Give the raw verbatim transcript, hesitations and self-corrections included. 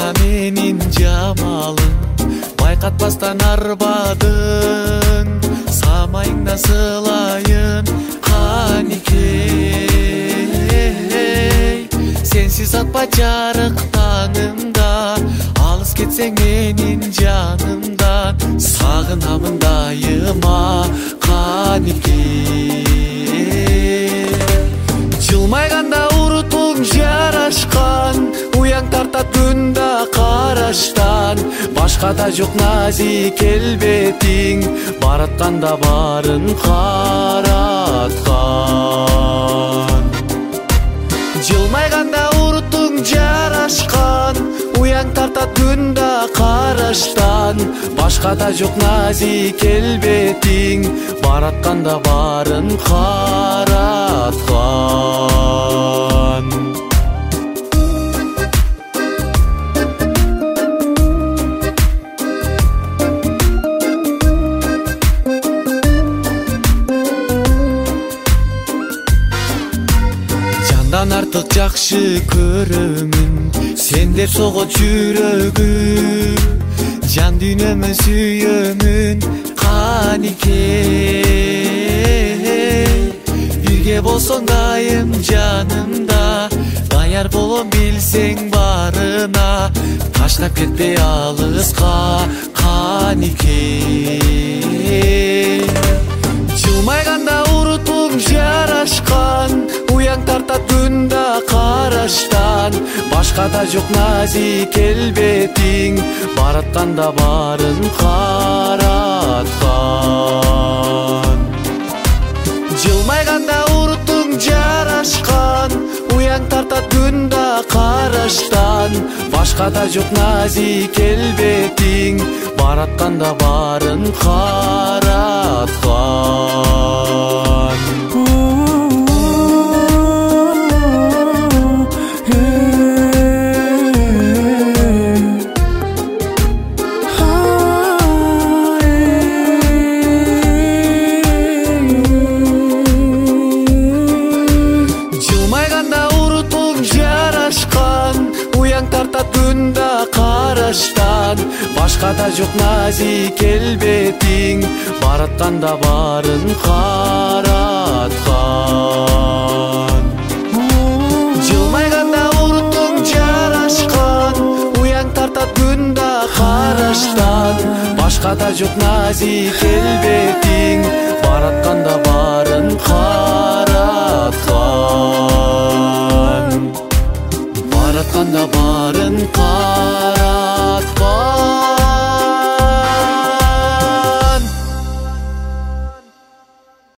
менин жамалым, байкатпастан арбадың, самайыңда сылайын каникей. Сенсиз атпа жарык таңымда, алыс кетсең менин жанымдан, сагынамын дайыма каникей. Жылмайганда урутуң жарашкан, уяң тартат күндө караштан, башкада жок назик келбетиң, баратканда барын караткан. Жылмайганда урутуң жарашкан, уяң тартат күндө караштан, башкада жок назик келбетиң, баратканда барын караткан. Жандан артык жакшы көрөмүн, сен деп согот жүрөгүм, жан дүйнөмө сүйөмүн каникей. Бирге болсоң дайым жанымда, даяр болом билсең барына, таштап кетпей алыска каникей. Жылмайганда урутуң жарашкан, уяң тартат күндө караштан, башкада жок назик келбетиң, баратканда барын караткан. Жылмайганда урутуң жарашкан, уяң тартат күндө караштан, башкада жок назик келбетиң, баратканда барын караткан. Жылмайганда урутуң жарашкан, уяң тартат күндө караштан, башкада жок назик келбетиң, баратканда барын караткан. Жылмайганда урутуң жарашкан, уяң тартат күндө караштан, башкада жок назик келбетиң, баратканда барын караткан. Баратканда барын караткан.